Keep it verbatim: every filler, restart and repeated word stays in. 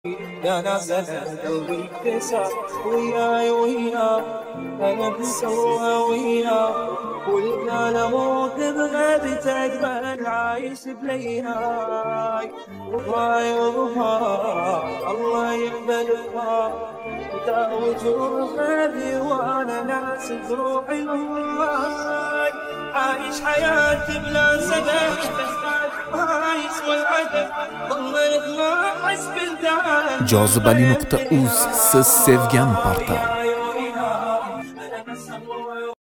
يا ناس انا قلبي انكسر وياي وياه، انا بسوى وياه قلنا لموت بغيبتك بل عايش بليهاي. وضاي وضها الله يقبلها وداوي جرحي وانا ناس بروحي وهاي. عايش حياتي بلا سبب عايش والعدم ضليت ما احس بالدعم. Jozibali nuqta uz siz sevgan portal.